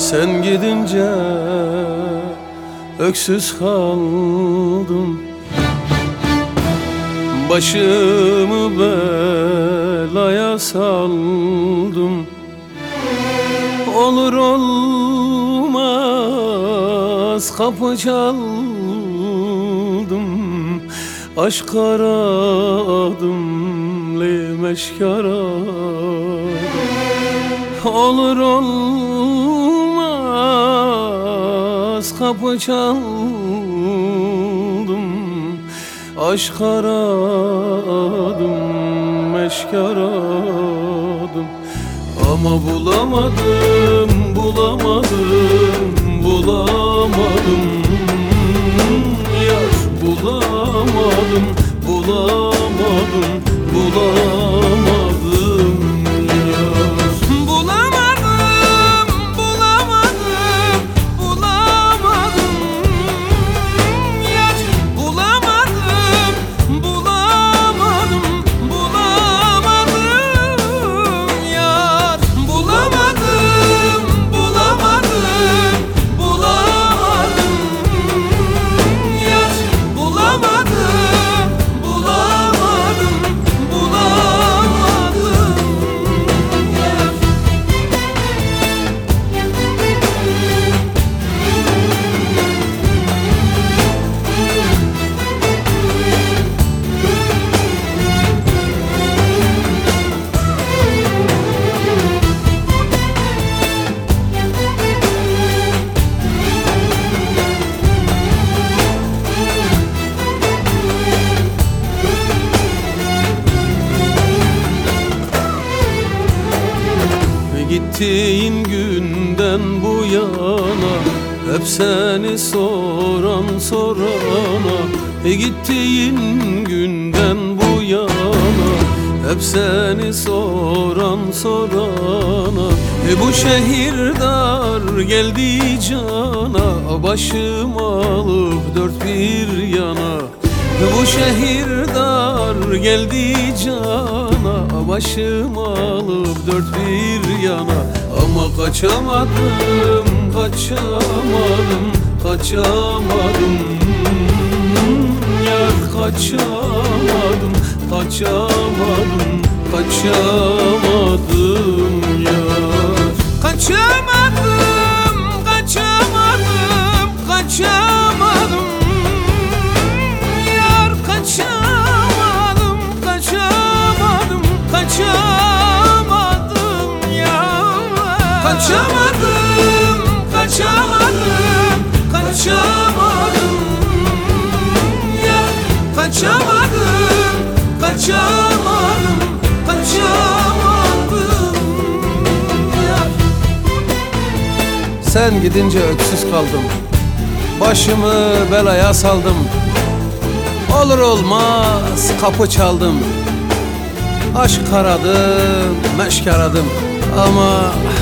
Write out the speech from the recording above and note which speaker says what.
Speaker 1: Sen gidince öksüz kaldım, başımı belaya saldım. Olur olmaz kapı çaldım, aşk aradım, meşk aradım. Olur olmaz kapı çaldım, aşk aradım, meşk aradım. Ama bulamadım, bulamadım, bulamadım. Yar bulamadım, bulamadım, bulamadım. Yar bulamadım, bulamadım, bulamadım. Yar bulamadım, bulamadım, bulamadım. Yar bulamadım, bulamadım, bulamadım. Yar bulamadım, bulamadım, bulamadım. Yar Gittiğin günden bu yana hep seni soran sorana. Gittiğin günden bu yana hep seni soran sorana. Bu şehir dar geldi cana, başım alıp dört bir yana. Bu şehir dar geldi cana, başım alıp dört bir yana. Ama kaçamadım, kaçamadım, kaçamadım. Yar kaçamadım, kaçamadım, kaçamadım yar. Kaçamadım, kaçamadım, kaçamadım. Yar kaçamadım, kaçamadım, kaçamadım yar. Kaçamadım, kaçamadım, kaçamadım. Yar kaçamadım, kaçamadım, kaçamadım yar. Sen gidince öksüz kaldım, başımı belaya saldım. Olur olmaz kapı çaldım, aşk aradım, meşk aradım. Ama